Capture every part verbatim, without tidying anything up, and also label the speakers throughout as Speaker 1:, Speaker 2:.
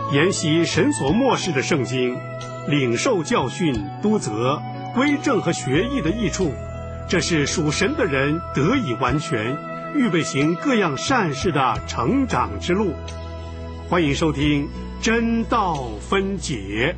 Speaker 1: 研习神所默示的圣经，领受教训、督责、归正和学艺的益处，这是属神的人得以完全，预备行各样善事的成长之路。欢迎收听真道分解。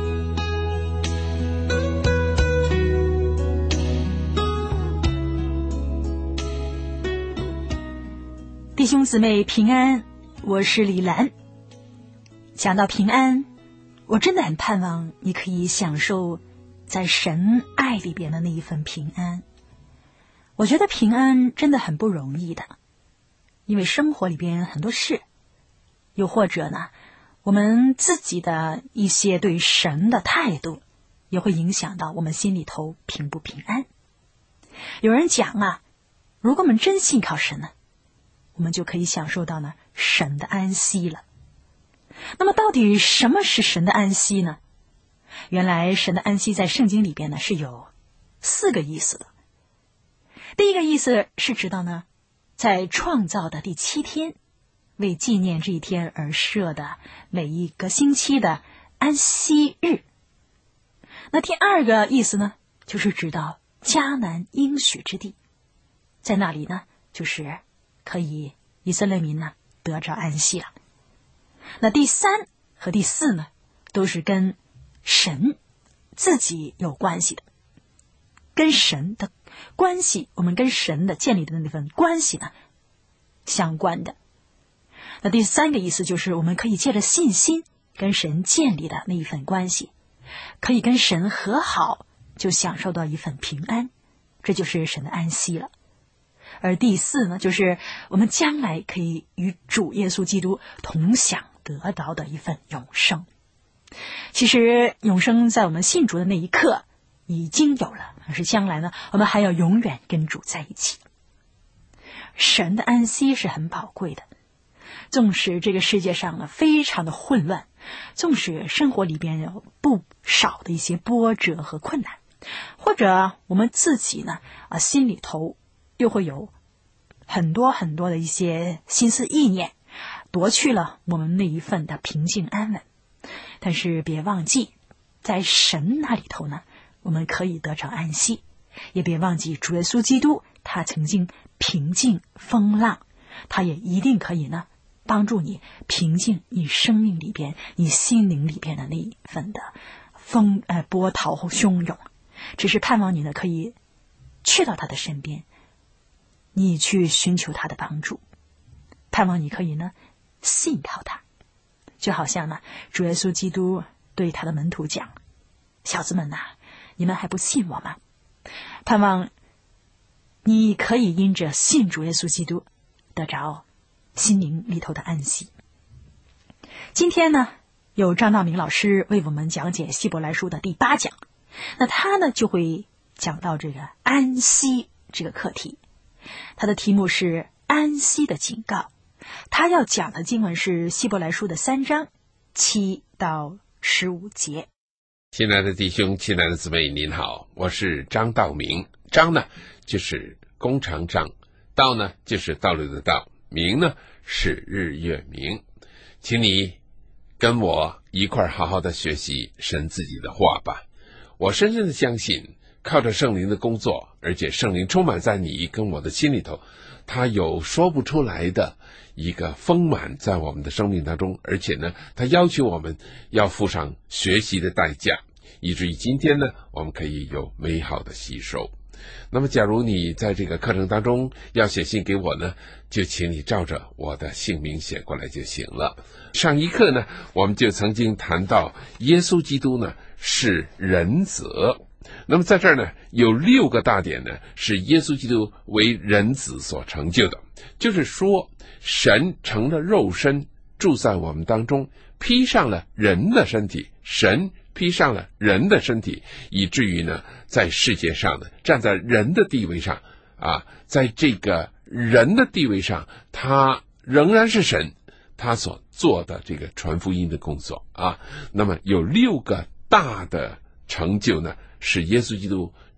Speaker 2: 弟兄姊妹平安，我是李兰。讲到平安，我真的很盼望你可以享受在神爱里边的那一份平安。我觉得平安真的很不容易的，因为生活里边很多事，又或者呢，我们自己的一些对神的态度，也会影响到我们心里头平不平安。有人讲啊，如果我们真信靠神呢，我们就可以享受到呢神的安息了。那么到底什么是神的安息呢？原来神的安息在圣经里边呢是有四个意思的。第一个意思是指到呢，在创造的第七天，为纪念这一天而设的每一个星期的安息日。那第二个意思呢，就是指到迦南应许之地，在那里呢，就是可以以色列民呢得着安息了。那第三和第四呢，都是跟神自己有关系的，跟神的关系，我们跟神的建立的那份关系呢相关的。那第三个意思就是我们可以借着信心跟神建立的那一份关系，可以跟神和好，就享受到一份平安，这就是神的安息了。而第四呢，就是我们将来可以与主耶稣基督同享得到的一份永生。其实永生在我们信主的那一刻已经有了，可是将来呢，我们还要永远跟主在一起。神的安息是很宝贵的，纵使这个世界上呢非常的混乱，纵使生活里边有不少的一些波折和困难，或者我们自己呢啊心里头又会有很多很多的一些心思意念，夺去了我们那一份的平静安稳。但是别忘记，在神那里头呢，我们可以得着安息。也别忘记主耶稣基督，他曾经平静风浪，他也一定可以呢帮助你平静你生命里边、你心灵里边的那一份的风呃波涛汹涌。只是盼望你呢可以去到他的身边，你去寻求他的帮助，盼望你可以呢信靠他。就好像呢主耶稣基督对他的门徒讲，小子们呐、啊，你们还不信我吗？盼望你可以因着信主耶稣基督得着心灵里头的安息。今天呢有张道明老师为我们讲解希伯来书的第八讲，那他呢就会讲到这个安息这个课题，他的题目是安息的警告。他要讲的经文是希伯来书的三章七到十五节。
Speaker 3: 亲爱的弟兄，亲爱的姊妹，您好，我是张道明。张呢就是弓长张，道呢就是道路的道，明呢是日月明。请你跟我一块好好的学习神自己的话吧。我深深的相信，靠着圣灵的工作，而且圣灵充满在你跟我的心里头，他有说不出来的一个丰满在我们的生命当中，而且呢他要求我们要付上学习的代价，以至于今天呢我们可以有美好的吸收。那么假如你在这个课程当中要写信给我呢，就请你照着我的姓名写过来就行了。上一课呢我们就曾经谈到耶稣基督呢是人子，那么在这儿呢有六个大点呢是耶稣基督为人子所成就的，就是说神成了肉身住在我们当中，披上了人的身体，神披上了人的身体，以至于呢在世界上呢站在人的地位上啊，在这个人的地位上他仍然是神，他所做的这个传福音的工作啊。那么有六个大的成就呢是耶稣基督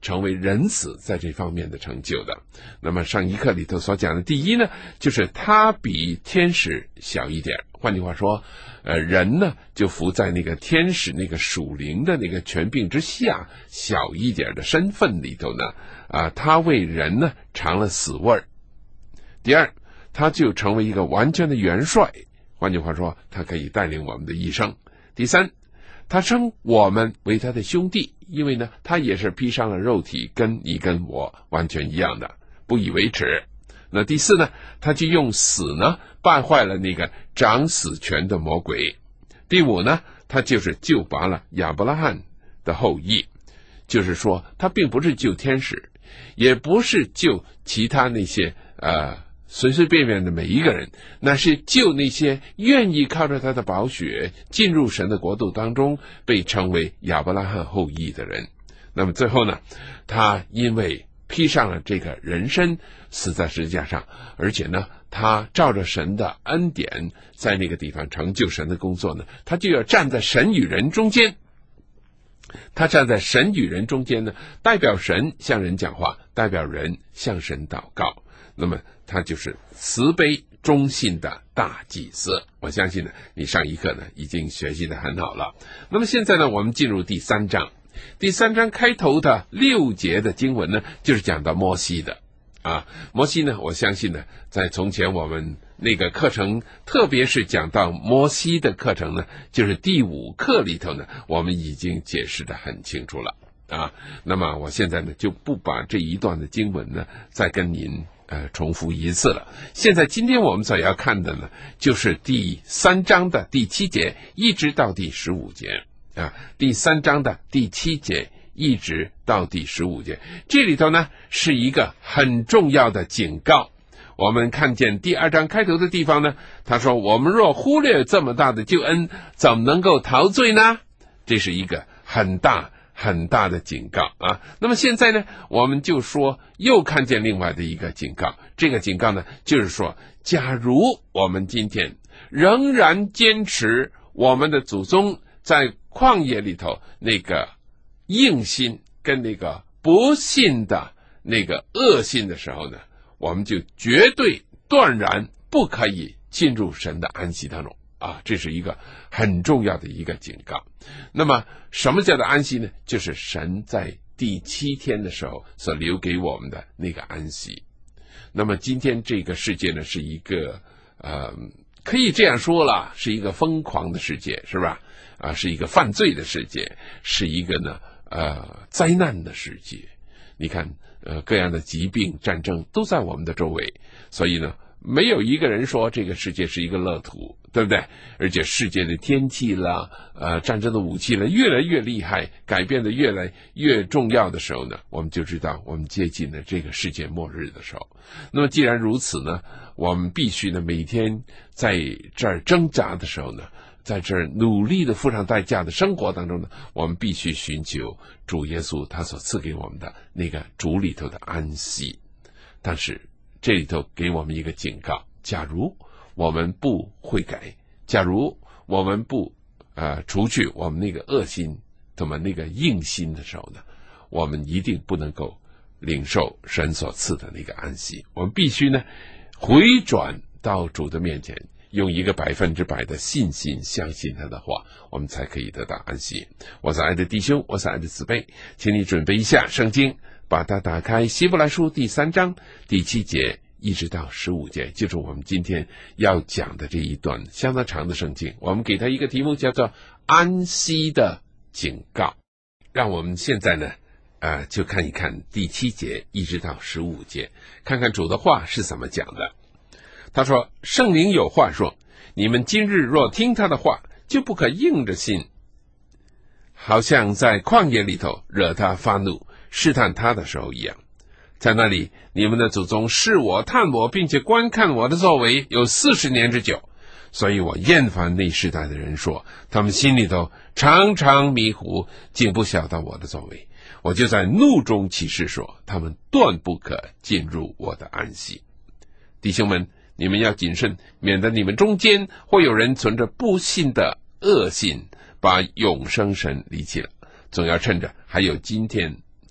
Speaker 3: 成为仁慈在这方面的成就的。那么上一课里头所讲的第一呢，就是他比天使小一点，换句话说，呃，人呢就服在那个天使那个属灵的那个权柄之下，小一点的身份里头呢，啊、呃，他为人呢尝了死味儿。第二，他就成为一个完全的元帅，换句话说，他可以带领我们的一生。第三，他称我们为他的兄弟，因为呢，他也是披上了肉体，跟你跟我完全一样的，不以为耻。那第四呢，他就用死呢败坏了那个掌死权的魔鬼。第五呢，他就是救拔了亚伯拉罕的后裔，就是说他并不是救天使，也不是救其他那些呃随随便便的每一个人，那是救那些愿意靠着他的宝血进入神的国度当中，被称为亚伯拉罕后裔的人。那么最后呢，他因为披上了这个人身，死在十字架上，而且呢，他照着神的恩典在那个地方成就神的工作呢，他就要站在神与人中间。他站在神与人中间呢，代表神向人讲话，代表人向神祷告。那么他就是慈悲忠信的大祭司。我相信呢，你上一课呢已经学习得很好了。那么现在呢，我们进入第三章。第三章开头的六节的经文呢，就是讲到摩西的啊。摩西呢，我相信呢，在从前我们那个课程，特别是讲到摩西的课程呢，就是第五课里头呢，我们已经解释得很清楚了啊。那么我现在呢，就不把这一段的经文呢，再跟您呃重复一次了。现在今天我们所要看的呢，就是第三章的第七节一直到第十五节啊。第三章的第七节一直到第十五节，这里头呢是一个很重要的警告。我们看见第二章开头的地方呢，他说我们若忽略这么大的救恩，怎么能够陶醉呢？这是一个很大很大的警告啊。那么现在呢，我们就说又看见另外的一个警告。这个警告呢，就是说假如我们今天仍然坚持我们的祖宗在旷野里头那个硬心跟那个不信的那个恶心的时候呢，我们就绝对断然不可以进入神的安息当中啊，这是一个很重要的一个警告。那么什么叫做安息呢？就是神在第七天的时候所留给我们的那个安息。那么今天这个世界呢，是一个呃，可以这样说了，是一个疯狂的世界，是吧？啊，是一个犯罪的世界，是一个呢呃灾难的世界。你看呃各样的疾病战争都在我们的周围，所以呢没有一个人说这个世界是一个乐土，对不对？而且世界的天气啦呃战争的武器啦越来越厉害，改变的越来越重要的时候呢，我们就知道我们接近了这个世界末日的时候。那么既然如此呢，我们必须呢每天在这儿挣扎的时候呢，在这儿努力的付上代价的生活当中呢，我们必须寻求主耶稣他所赐给我们的那个主里头的安息。但是这里头给我们一个警告，假如我们不悔改，假如我们不呃除去我们那个恶心同埋那个硬心的时候呢，我们一定不能够领受神所赐的那个安息。我们必须呢回转到主的面前，用一个百分之百的信心相信他的话，我们才可以得到安息。我是爱的弟兄，我是爱的姊妹，请你准备一下圣经，把它打开，希伯来书第三章第七节一直到十五节，就是我们今天要讲的这一段相当长的圣经。我们给它一个题目叫做安息的警告。让我们现在呢呃，就看一看第七节一直到十五节，看看主的话是怎么讲的。他说，圣灵有话说，你们今日若听他的话，就不可硬着心，好像在旷野里头惹他发怒试探他的时候一样。在那里你们的祖宗试我探我，并且观看我的作为有四十年之久，所以我厌烦那世代的人说，他们心里头常常迷糊，竟不晓得我的作为。我就在怒中起誓说，他们断不可进入我的安息。弟兄们，你们要谨慎，免得你们中间会有人存着不信的恶心，把永生神离弃了。总要趁着还有今天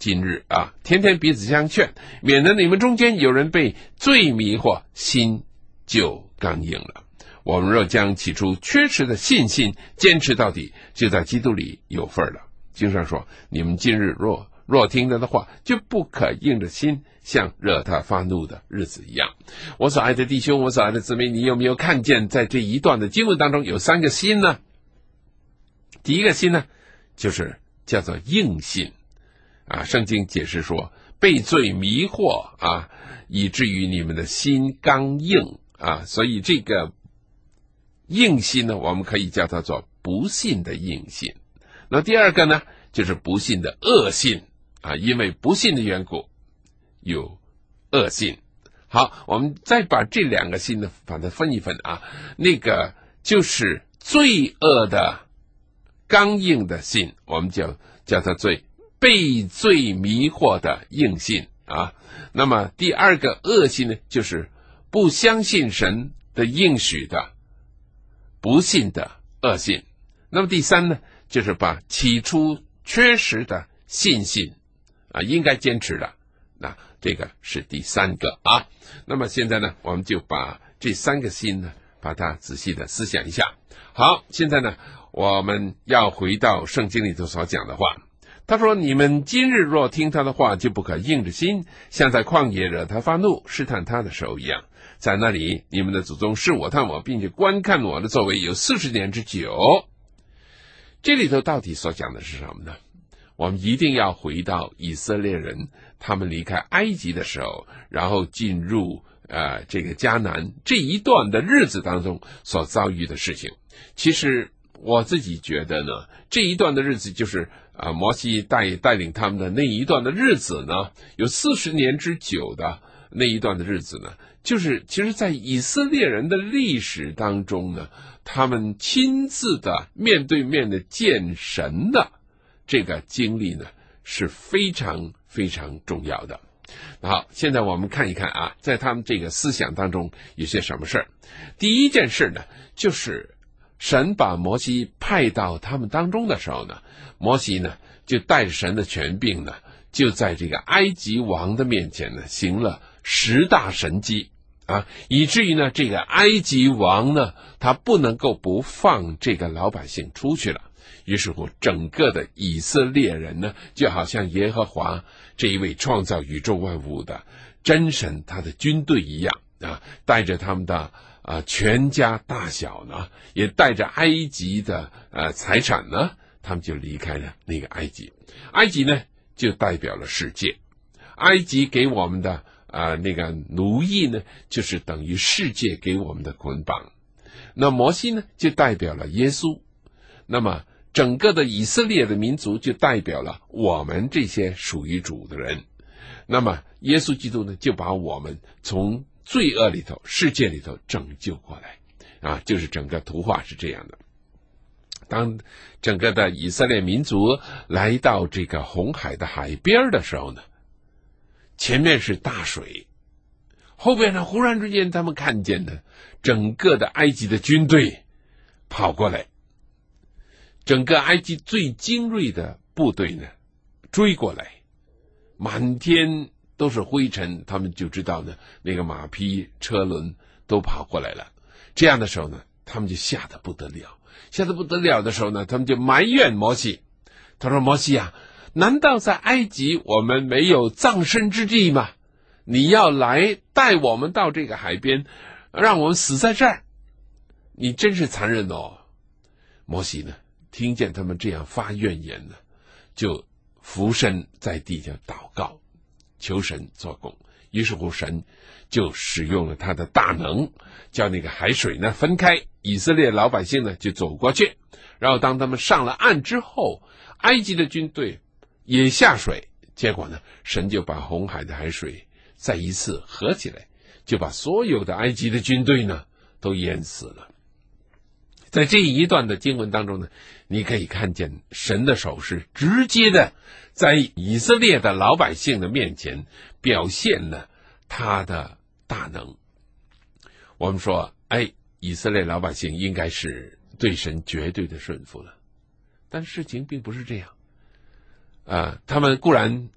Speaker 3: 今日啊，天天彼此相劝，免得你们中间有人被罪迷惑，心就刚硬了。我们若将起初缺失的信心坚持到底，就在基督里有份了。经上说，你们今日若若听他的话，就不可硬着心，像惹他发怒的日子一样。我所爱的弟兄，我所爱的姊妹，你有没有看见在这一段的经文当中有三个心呢？第一个心呢，就是叫做硬心啊。圣经解释说，被罪迷惑啊，以至于你们的心刚硬啊，所以这个硬心呢，我们可以叫它做不信的硬心。那第二个呢，就是不信的恶心啊，因为不信的缘故有恶心。好，我们再把这两个心呢把它分一分啊，那个就是罪恶的刚硬的心，我们就叫它罪被罪迷惑的硬心啊。那么第二个恶心呢，就是不相信神的应许的不信的恶心。那么第三呢，就是把起初缺失的信心啊，应该坚持的，那这个是第三个啊。那么现在呢，我们就把这三个心呢，把它仔细的思想一下。好，现在呢，我们要回到圣经里头所讲的话。他说，你们今日若听他的话，就不可硬着心，像在旷野惹他发怒试探他的时候一样。在那里，你们的祖宗试我探我，并且观看我的作为有四十年之久。这里头到底所讲的是什么呢？我们一定要回到以色列人他们离开埃及的时候，然后进入呃这个迦南这一段的日子当中所遭遇的事情。其实我自己觉得呢，这一段的日子就是啊、呃，摩西带带领他们的那一段的日子呢，有四十年之久的那一段的日子呢，就是其实在以色列人的历史当中呢，他们亲自的面对面的见神的这个经历呢，是非常非常重要的。好，现在我们看一看啊，在他们这个思想当中有些什么事儿。第一件事呢，就是神把摩西派到他们当中的时候呢，摩西呢就带着神的权柄呢，就在这个埃及王的面前呢行了十大神迹啊，以至于呢这个埃及王呢他不能够不放这个老百姓出去了。于是乎，整个的以色列人呢，就好像耶和华这一位创造宇宙万物的真神他的军队一样啊，带着他们的啊、呃、全家大小呢，也带着埃及的呃财产呢，他们就离开了那个埃及。埃及呢就代表了世界，埃及给我们的啊、呃、那个奴役呢，就是等于世界给我们的捆绑。那摩西呢就代表了耶稣，那么整个的以色列的民族就代表了我们这些属于主的人。那么耶稣基督呢，就把我们从罪恶里头、世界里头拯救过来啊，就是整个图画是这样的。当整个的以色列民族来到这个红海的海边的时候呢，前面是大水，后边呢忽然之间他们看见的整个的埃及的军队跑过来，整个埃及最精锐的部队呢追过来，满天都是灰尘，他们就知道呢那个马匹车轮都跑过来了。这样的时候呢，他们就吓得不得了，吓得不得了的时候呢，他们就埋怨摩西。他说，摩西啊，难道在埃及我们没有葬身之地吗？你要来带我们到这个海边，让我们死在这儿，你真是残忍哦。摩西呢听见他们这样发怨言呢，就俯身在地下祷告，求神做工。于是乎，神就使用了他的大能，叫那个海水呢分开，以色列老百姓呢就走过去。然后当他们上了岸之后，埃及的军队也下水，结果呢，神就把红海的海水再一次合起来，就把所有的埃及的军队呢都淹死了。在这一段的经文当中呢，你可以看见神的手是直接的在以色列的老百姓的面前表现了他的大能。我们说，哎，以色列老百姓应该是对神绝对的顺服了，但事情并不是这样。啊、呃，他们固然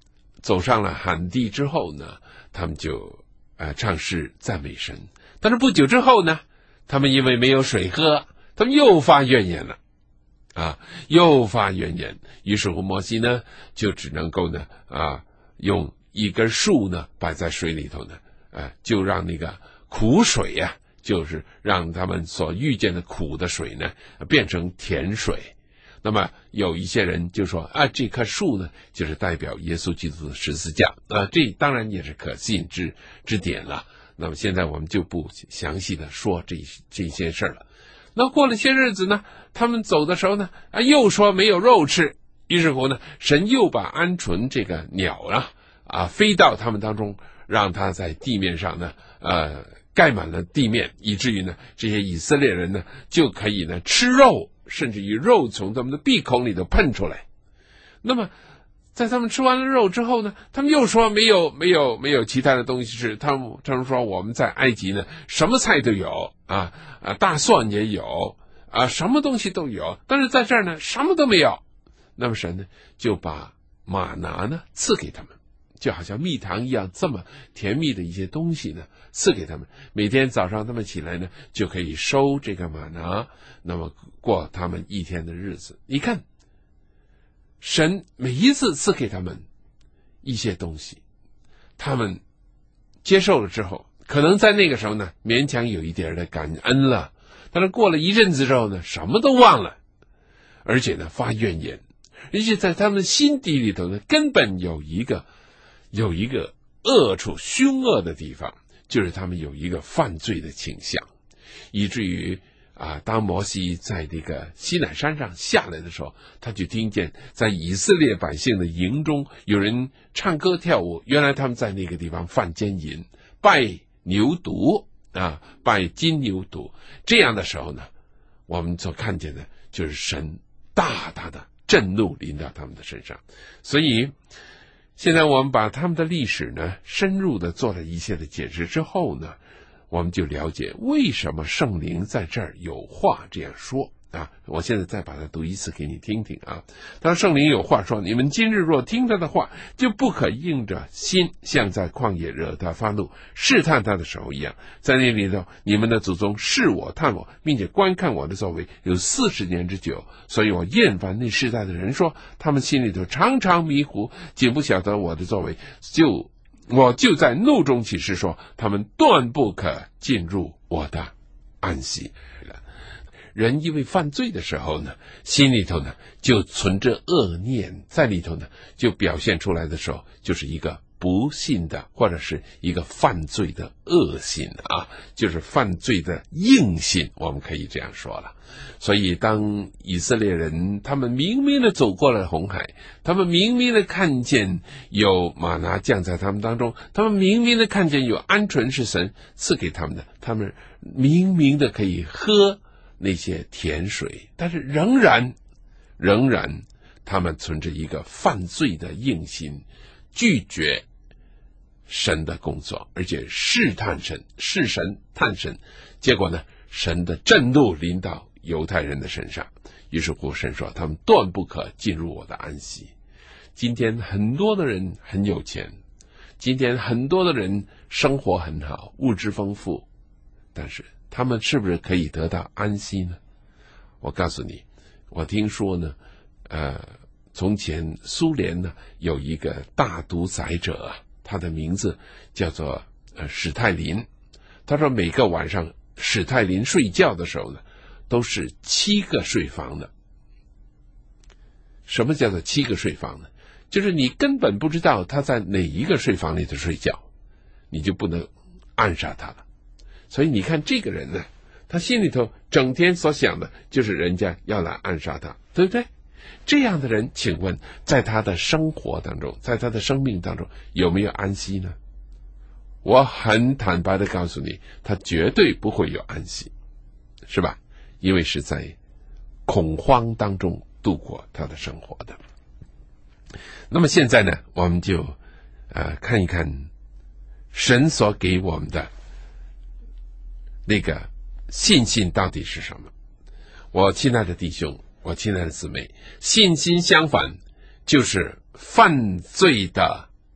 Speaker 3: 走上了旱地之后呢，他们就呃唱诗赞美神。但是不久之后呢，他们因为没有水喝，他们又发怨言了啊，又发怨言。于是乎摩西呢就只能够呢啊用一根树呢摆在水里头呢，呃就让那个苦水呀、啊，就是让他们所遇见的苦的水呢变成甜水。那么有一些人就说啊，这棵树呢就是代表耶稣基督的十字架啊，这当然也是可信之之点了。那么现在我们就不详细的说这这些事了。那过了些日子呢，他们走的时候呢，啊又说没有肉吃。于是乎呢，神又把鹌鹑这个鸟啊啊飞到他们当中，让它在地面上呢呃盖满了地面，以至于呢这些以色列人呢就可以呢吃肉，甚至于肉从他们的鼻孔里头喷出来。那么在他们吃完了肉之后呢，他们又说没有没有没有其他的东西吃。他们他们说我们在埃及呢什么菜都有啊啊大蒜也有啊什么东西都有，但是在这儿呢什么都没有。那么神呢就把玛拿呢赐给他们，就好像蜜糖一样这么甜蜜的一些东西呢赐给他们。每天早上他们起来呢就可以收这个玛拿，那么过他们一天的日子。你看神每一次赐给他们一些东西，他们接受了之后，可能在那个时候呢勉强有一点的感恩了，但是过了一阵子之后呢什么都忘了，而且呢发怨言，而且在他们心底里头呢根本有一个有一个恶处凶恶的地方，就是他们有一个犯罪的倾向，以至于啊，当摩西在那个西乃山上下来的时候，他就听见在以色列百姓的营中有人唱歌跳舞，原来他们在那个地方犯奸淫，拜牛犊啊，拜金牛犊。这样的时候呢，我们所看见的就是神大大的震怒临到他们的身上。所以现在我们把他们的历史呢深入的做了一些的解释之后呢，我们就了解为什么圣灵在这儿有话这样说啊！我现在再把它读一次给你听听啊。他说圣灵有话说，你们今日若听他的话，就不可硬着心，像在旷野惹他发怒试探他的时候一样。在那里头，你们的祖宗试我探我，并且观看我的作为有四十年之久，所以我厌烦那世代的人说，他们心里头常常迷糊，竟不晓得我的作为，就我就在怒中起誓说，他们断不可进入我的安息。人因为犯罪的时候呢，心里头呢就存着恶念，在里头呢就表现出来的时候，就是一个不信的或者是一个犯罪的恶心啊，就是犯罪的硬心，我们可以这样说了。所以当以色列人他们明明的走过了红海，他们明明的看见有玛拿降在他们当中，他们明明的看见有鹌鹑是神赐给他们的，他们明明的可以喝那些甜水，但是仍然仍然他们存着一个犯罪的硬心，拒绝神的工作，而且试探神，试神探神，结果呢神的震怒临到犹太人的身上，于是乎神说他们断不可进入我的安息。今天很多的人很有钱，今天很多的人生活很好，物质丰富，但是他们是不是可以得到安息呢？我告诉你，我听说呢呃，从前苏联呢有一个大独裁者啊，他的名字叫做呃史泰林。他说每个晚上史泰林睡觉的时候呢都是七个睡房的。什么叫做七个睡房呢？就是你根本不知道他在哪一个睡房里头睡觉，你就不能暗杀他了。所以你看这个人呢，他心里头整天所想的就是人家要来暗杀他，对不对？这样的人，请问在他的生活当中，在他的生命当中有没有安息呢？我很坦白的告诉你，他绝对不会有安息，是吧？因为是在恐慌当中度过他的生活的。那么现在呢，我们就呃看一看神所给我们的那个信心到底是什么。我亲爱的弟兄，我亲爱的姊妹，信心相反就是犯罪的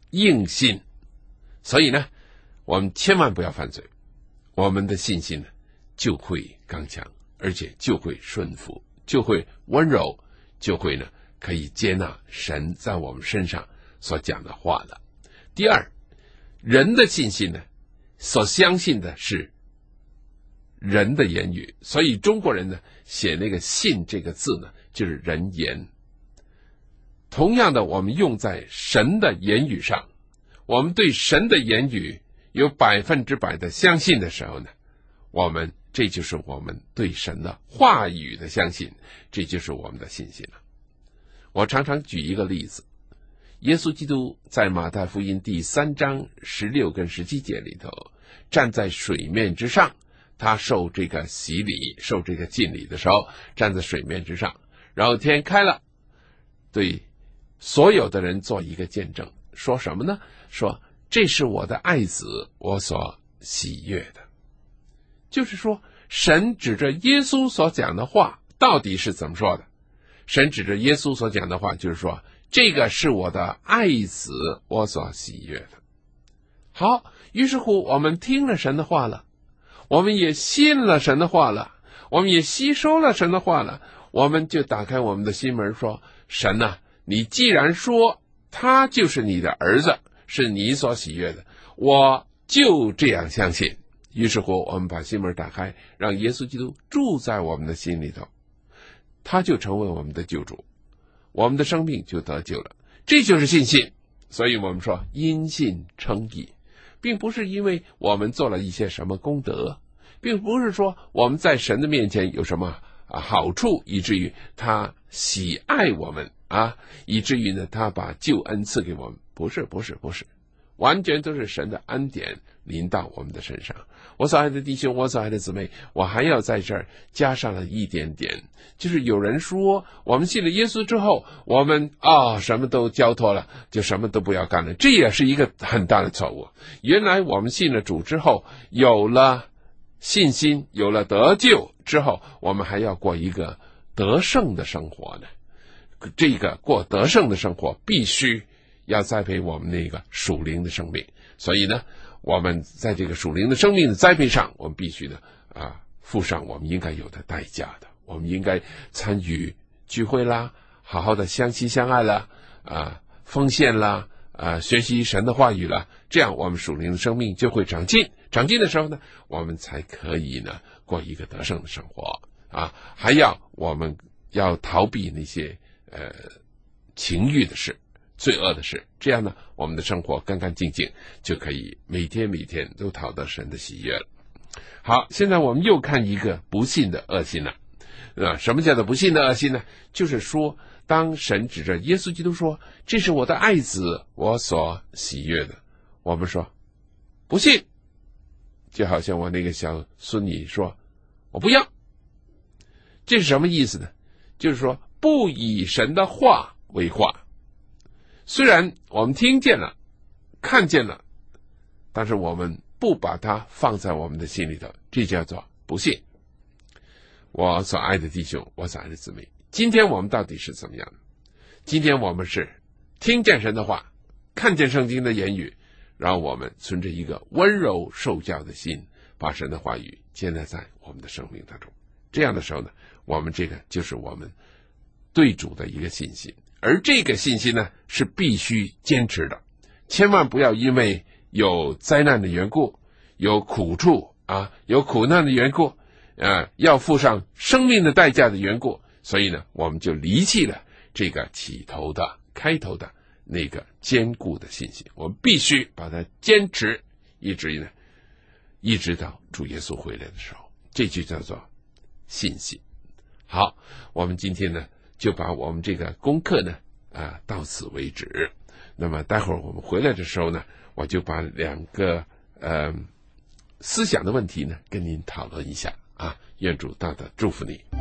Speaker 3: 硬信。所以呢，我们千万不要犯罪，我们的信心呢就会刚强，而且就会顺服，就会温柔，就会呢可以接纳神在我们身上所讲的话了。第二，人的信心呢，所相信的是人的言语，所以中国人呢写那个信这个字呢就是人言。同样的，我们用在神的言语上，我们对神的言语有百分之百的相信的时候呢，我们这就是我们对神的话语的相信，这就是我们的信心了。我常常举一个例子，耶稣基督在马太福音第三章十六跟十七节里头，站在水面之上，他受这个洗礼，受这个浸礼的时候，站在水面之上，然后天开了，对所有的人做一个见证，说什么呢？说这是我的爱子，我所喜悦的。就是说，神指着耶稣所讲的话到底是怎么说的？神指着耶稣所讲的话就是说，这个是我的爱子，我所喜悦的。好，于是乎我们听了神的话了，我们也信了神的话了，我们也吸收了神的话了，我们就打开我们的心门说，神啊，你既然说他就是你的儿子，是你所喜悦的，我就这样相信。于是乎我们把心门打开，让耶稣基督住在我们的心里头，他就成为我们的救主，我们的生命就得救了。这就是信心。所以我们说因信称义，并不是因为我们做了一些什么功德，并不是说我们在神的面前有什么啊好处，以至于他喜爱我们啊，以至于呢他把救恩赐给我们。不是不是不是，完全都是神的恩典临到我们的身上。我所爱的弟兄，我所爱的姊妹，我还要在这儿加上了一点点，就是有人说我们信了耶稣之后，我们啊、哦、什么都交托了，就什么都不要干了，这也是一个很大的错误。原来我们信了主之后，有了信心，有了得救之后，我们还要过一个得胜的生活呢。这个过得胜的生活必须要栽培我们那个属灵的生命，所以呢我们在这个属灵的生命的栽培上，我们必须的啊付上我们应该有的代价的。我们应该参与聚会啦，好好的相亲相爱啦，啊奉献啦，啊学习神的话语啦，这样我们属灵的生命就会长进。长进的时候呢，我们才可以呢过一个得胜的生活啊。还要我们要逃避那些呃情欲的事，罪恶的事，这样呢我们的生活干干净净，就可以每天每天都讨得神的喜悦了。好，现在我们又看一个不信的恶心了啊。什么叫做不信的恶心呢？就是说当神指着耶稣基督说这是我的爱子，我所喜悦的，我们说不信，就好像我那个小孙女说我不要。这是什么意思呢？就是说不以神的话为话。虽然我们听见了看见了，但是我们不把它放在我们的心里头，这叫做不信。我所爱的弟兄，我所爱的姊妹，今天我们到底是怎么样的？今天我们是听见神的话，看见圣经的言语，然后我们存着一个温柔受教的心，把神的话语接纳在我们的生命当中。这样的时候呢，我们这个就是我们对主的一个信心。而这个信心呢是必须坚持的，千万不要因为有灾难的缘故，有苦处啊，有苦难的缘故，呃，要付上生命的代价的缘故，所以呢我们就离弃了这个起头的开头的那个坚固的信心。我们必须把它坚持，一直呢一直到主耶稣回来的时候，这就叫做信心。好，我们今天呢就把我们这个功课呢啊到此为止。那么待会儿我们回来的时候呢，我就把两个呃思想的问题呢跟您讨论一下啊。愿主大大祝福你。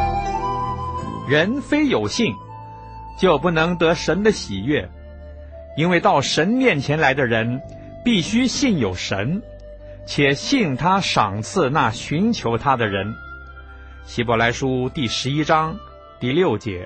Speaker 4: 人非有信，就不能得神的喜悦。 因为到神面前来的人必须信有神，且信他赏赐那寻求他的人。希伯来书第十一章第六节。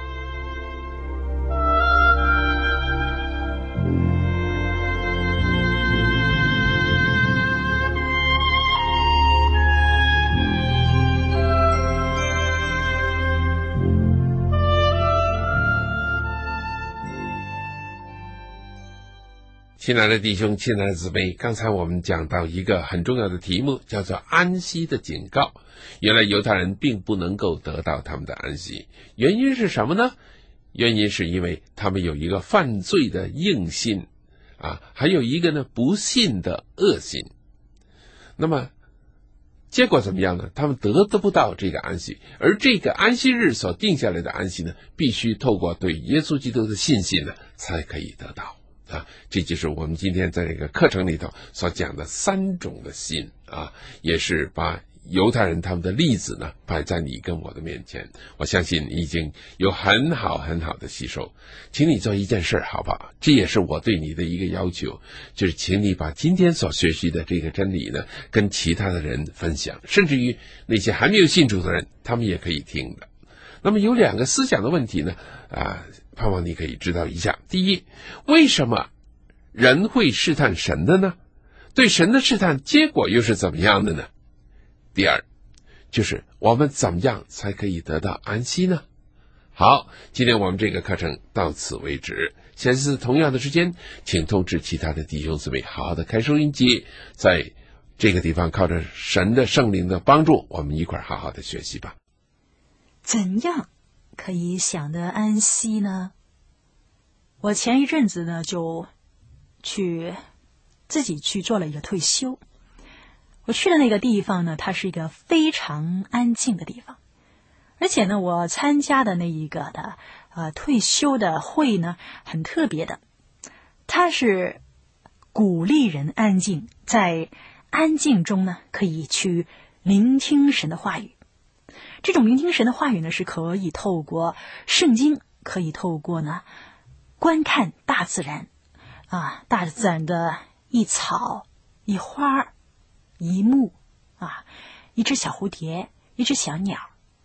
Speaker 3: 亲爱的弟兄，亲爱的姊妹，刚才我们讲到一个很重要的题目，叫做安息的警告。原来犹太人并不能够得到他们的安息，原因是什么呢？原因是因为他们有一个犯罪的硬心啊，还有一个呢不信的恶心。那么结果怎么样呢？他们得得不到这个安息，而这个安息日所定下来的安息呢，必须透过对耶稣基督的信心呢，才可以得到。啊，这就是我们今天在这个课程里头所讲的三种的信啊，也是把犹太人他们的例子呢摆在你跟我的面前。我相信你已经有很好很好的吸收，请你做一件事好不好？这也是我对你的一个要求，就是请你把今天所学习的这个真理呢跟其他的人分享，甚至于那些还没有信主的人，他们也可以听的。那么有两个思想的问题呢啊，盼望你可以知道一下。第一，为什么人会试探神的呢？对神的试探结果又是怎么样的呢？第二，就是我们怎么样才可以得到安息呢？好，今天我们这个课程到此为止。下次同样的时间，请通知其他的弟兄姊妹好好的开收音机，在这个地方靠着神的圣灵的帮助，我们一块好好的学习吧。
Speaker 2: 怎样可以享得安息呢？我前一阵子呢就去自己去做了一个退休。我去的那个地方呢，它是一个非常安静的地方，而且呢我参加的那一个的呃退休的会呢很特别的，它是鼓励人安静，在安静中呢可以去聆听神的话语。这种聆听神的话语呢，是可以透过圣经，可以透过呢观看大自然啊，大自然的一草一花一木啊，一只小蝴蝶，一只小鸟。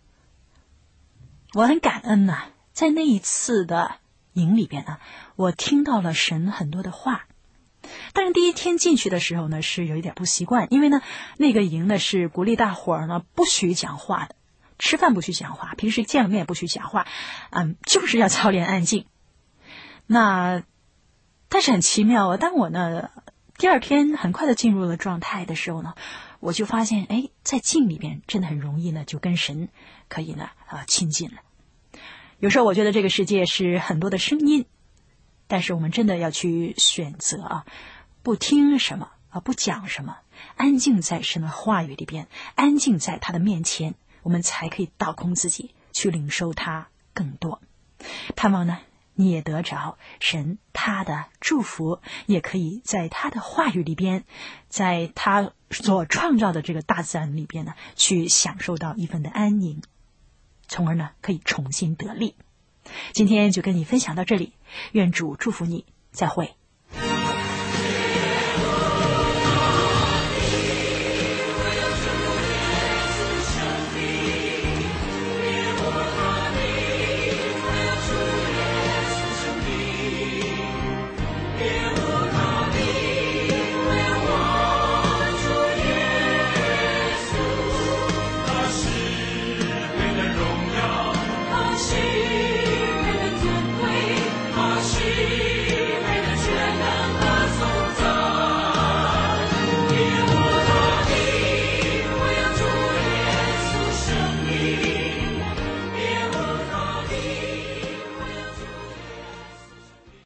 Speaker 2: 我很感恩呢，在那一次的营里边呢，我听到了神很多的话。但是第一天进去的时候呢，是有一点不习惯，因为呢那个营呢是鼓励大伙儿呢不许讲话的，吃饭不许讲话，平时见了面不许讲话，嗯，就是要操练安静。那但是很奇妙啊，当我呢第二天很快的进入了状态的时候呢，我就发现，哎，在静里边真的很容易呢，就跟神可以呢啊、呃、亲近了。有时候我觉得这个世界是很多的声音，但是我们真的要去选择啊，不听什么啊，不讲什么，安静在神的话语里边，安静在他的面前，我们才可以倒空自己，去领受他更多。盼望呢你也得着神他的祝福，也可以在他的话语里边，在他所创造的这个大自然里边呢，去享受到一份的安宁，从而呢可以重新得力。今天就跟你分享到这里，愿主祝福你，再会。